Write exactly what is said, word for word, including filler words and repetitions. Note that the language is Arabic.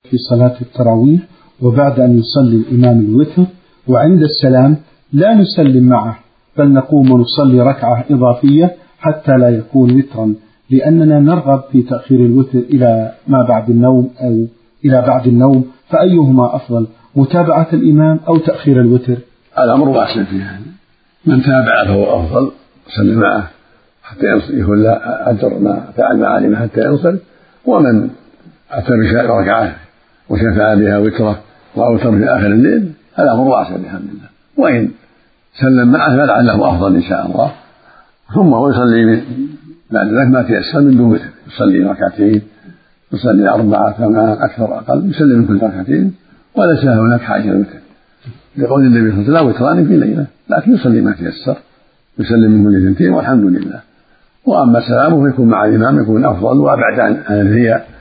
في صلاة التراويح وبعد أن يصلي الإمام الوتر، وعند السلام لا نسلم معه بل نقوم ونصلي ركعة إضافية حتى لا يكون وترا، لأننا نرغب في تأخير الوتر إلى ما بعد النوم أو إلى بعد النوم، فأيهما أفضل، متابعة الإمام أو تأخير الوتر؟ الأمر واسع فيه، من تابع فهو أفضل صلى معه حتى يكون لا أجر ما فعل معالمه حتى ينصل، ومن أتى بركعة وشفع بها وتره وأوتر في آخر الليل الأمر واسع بحمد الله. وإن سلم معه فلعله أفضل إن شاء الله، ثم هو يصلي بعد ذلك ما تيسر من دون وتر، يصلي ركعتين، يصلي أربعة ثمان أكثر أقل، يسلم من كل ركعتين وليس هناك حاجة للوتر، لقول النبي صلى الله عليه وسلم لا وتران في ليلة، لكن يصلي ما تيسر، يسلم من كل اثنتين والحمد لله. وأما سلامه فيكون مع الإمام يكون أفضل وأبعد عن الرياء